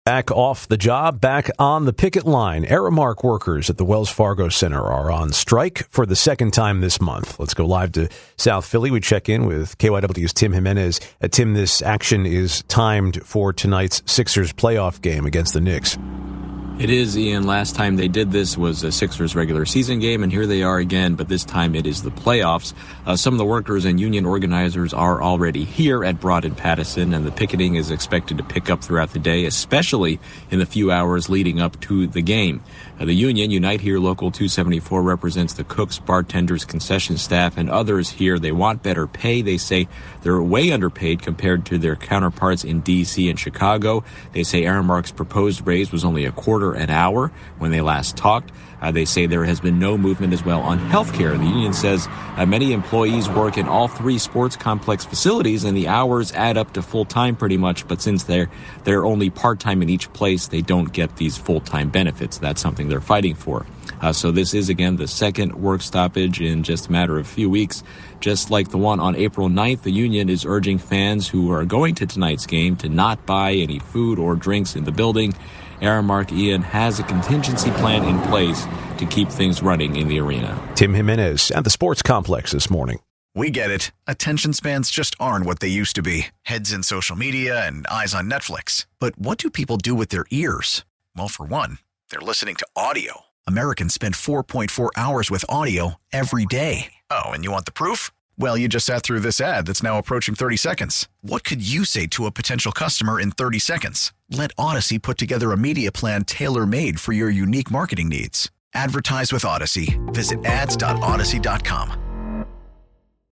Back off the job, back on the picket line. Aramark workers at the Wells Fargo Center are on strike for the second time this month. Let's go live to South Philly. We check in with KYW's Tim Jimenez. Tim, this action is timed for tonight's Sixers playoff game against the Knicks. It is, Ian. Last time they did this was a Sixers regular season game, and here they are again, but this time it is the playoffs. Some of the workers and union organizers are already here at Broad and Pattison, and the picketing is expected to pick up throughout the day, especially in the few hours leading up to the game. The union, Unite Here Local 274, represents the cooks, bartenders, concession staff, and others here. They want better pay. They say they're way underpaid compared to their counterparts in D.C. and Chicago. They say Aramark's proposed raise was only a quarter an hour when they last talked. They say there has been no movement as well on health care. The union says many employees work in all three sports complex facilities, and the hours add up to full-time pretty much, but since they're only part-time in each place, they don't get these full-time benefits. That's something they're fighting for. So this is, again, the second work stoppage in just a matter of a few weeks. Just like the one on April 9th, the union is urging fans who are going to tonight's game to not buy any food or drinks in the building. Aramark, Ian, has a contingency plan in place to keep things running in the arena. Tim Jimenez at the sports complex this morning. We get it. Attention spans just aren't what they used to be. Heads in social media and eyes on Netflix. But what do people do with their ears? Well, for one, they're listening to audio. Americans spend 4.4 hours with audio every day. Oh, and you want the proof? Well, you just sat through this ad that's now approaching 30 seconds. What could you say to a potential customer in 30 seconds? Let Odyssey put together a media plan tailor-made for your unique marketing needs. Advertise with Odyssey. Visit ads.odyssey.com.